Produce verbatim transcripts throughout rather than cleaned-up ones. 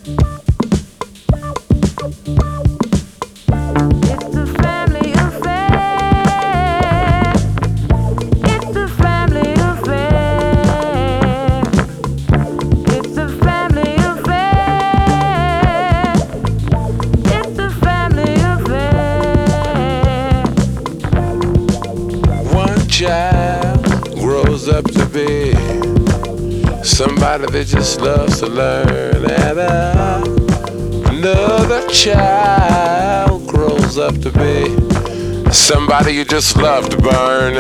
Child grows up to be somebody that just loves to learn, and uh, another child grows up to be somebody you just love to burn.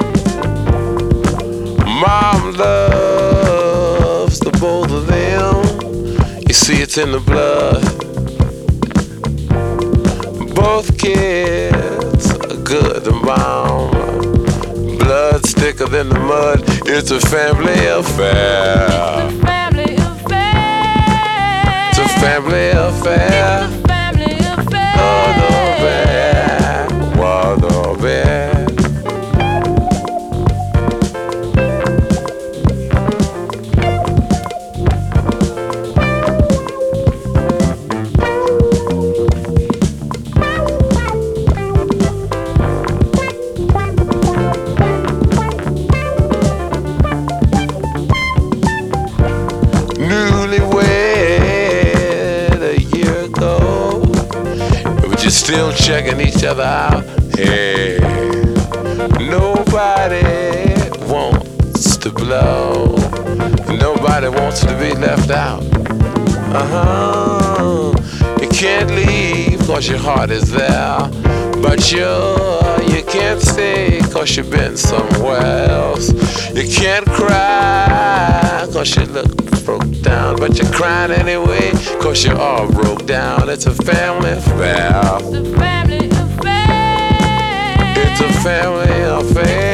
Mom loves the both of them. You see, it's in the blood. Both kids are good to mom. Blood's thicker than the mud. It's a family affair. It's a family affair. It's a family affair. It's a family affair. Oh, no bad. Well, no bad. Still checking each other out. Hey, nobody wants to blow. Nobody wants to be left out. Uh-huh. You can't leave cause your heart is there, but you you can't stay cause you've been somewhere else. You can't cry cause you look broke down, but you're crying anyway cause you're all broke down. It's a family affair. It's a family affair. It's a family affair.